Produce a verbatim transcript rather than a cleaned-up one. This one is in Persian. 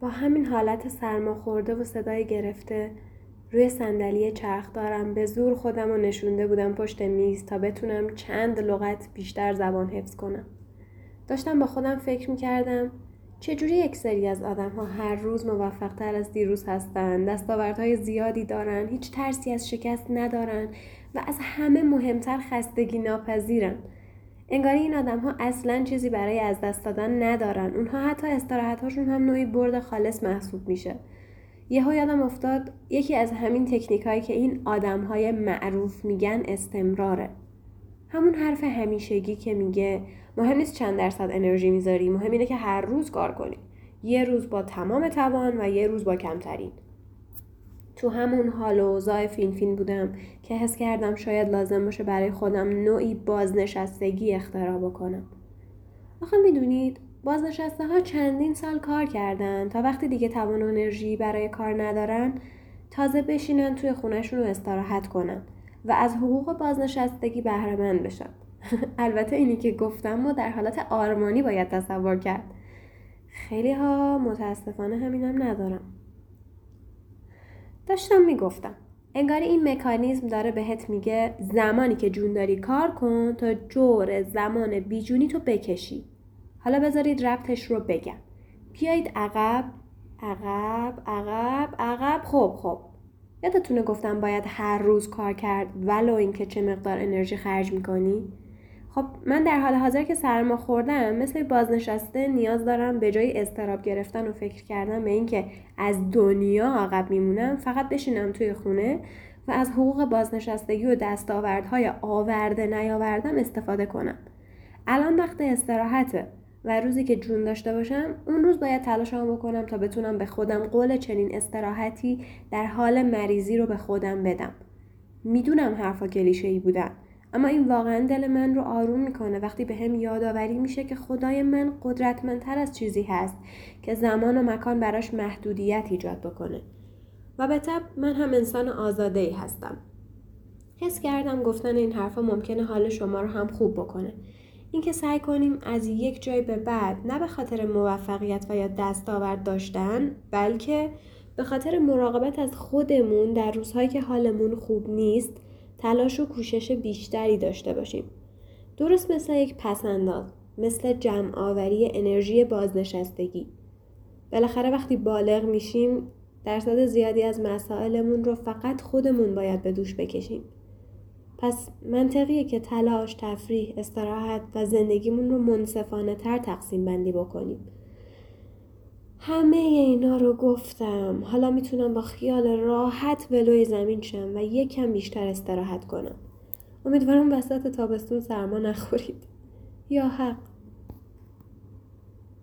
با همین حالت سرماخورده و صدای گرفته روی صندلی چرخ دارم به زور خودم رو نشونده بودم پشت میز تا بتونم چند لغت بیشتر زبان حفظ کنم. داشتم با خودم فکر میکردم چجوری یک سری از آدم ها هر روز موفق تر از دیروز هستن، دستاوردهای زیادی دارن، هیچ ترسی از شکست ندارن و از همه مهمتر خستگی ناپذیرن. انگاری این آدم ها اصلاً چیزی برای از دست دادن ندارن. اونها حتی استراحت‌هاشون هم نوعی برد خالص محسوب میشه. یهو یادم افتاد یکی از همین تکنیکایی که این آدم‌های معروف میگن استمراره. همون حرف همیشگی که میگه مهم نیست چند درصد انرژی میذاری، مهم اینه که هر روز کار کنی. یه روز با تمام توان و یه روز با کمترین. تو همون حال و اوضاع فین فین بودم که حس کردم شاید لازم باشه برای خودم نوعی بازنشستگی اختراع بکنم. آخه میدونید بازنشسته ها چندین سال کار کردن تا وقتی دیگه توان و انرژی برای کار ندارن تازه بشینن توی خونهشون رو استراحت کنن و از حقوق بازنشستگی بهره مند بشن. البته اینی که گفتم و در حالت آرمانی باید تصور کرد. خیلی ها متاسفانه همینم ندارم. داشتم میگفتم انگاری این مکانیزم داره بهت میگه زمانی که جون داری کار کن تا جور زمان بیجونی تو بکشی. حالا بذارید ربطش رو بگم. بیایید عقب عقب عقب عقب. خب خب یادتونه گفتم باید هر روز کار کرد ولو اینکه چه مقدار انرژی خرج میکنی؟ خب من در حال حاضر که سرما خوردم مثل بازنشسته نیاز دارم به جای اضطراب گرفتن و فکر کردن به این که از دنیا عقب میمونم فقط بشینم توی خونه و از حقوق بازنشستگی و دستاوردهای آورده نیاوردم استفاده کنم. الان وقت استراحته و روزی که جون داشته باشم اون روز باید تلاشمو بکنم تا بتونم به خودم قول چنین استراحتی در حال مریضی رو به خودم بدم. میدونم حرفا کلیشه‌ای بودن، اما این واقعا دل من رو آروم میکنه وقتی به هم یادآوری میشه که خدای من قدرتمندتر از چیزی هست که زمان و مکان براش محدودیت ایجاد بکنه. و به طبع من هم انسان آزاده‌ای هستم. حس کردم گفتن این حرفا ممکنه حال شما رو هم خوب بکنه. اینکه سعی کنیم از یک جای به بعد نه به خاطر موفقیت و یا دستاورد داشتن بلکه به خاطر مراقبت از خودمون در روزهایی که حالمون خوب نیست تلاش و کوشش بیشتری داشته باشیم. درست مثل یک پس‌انداز، مثل جمع آوری انرژی بازنشستگی. بالاخره وقتی بالغ میشیم درصد زیادی از مسائلمون رو فقط خودمون باید به دوش بکشیم. پس منطقیه که تلاش، تفریح، استراحت و زندگیمون رو منصفانه تر تقسیم بندی بکنیم. همه اینا رو گفتم. حالا میتونم با خیال راحت ولوی زمین شم و یک کم بیشتر استراحت کنم. امیدوارم وسط تابستون سرما نخورید. یا حق.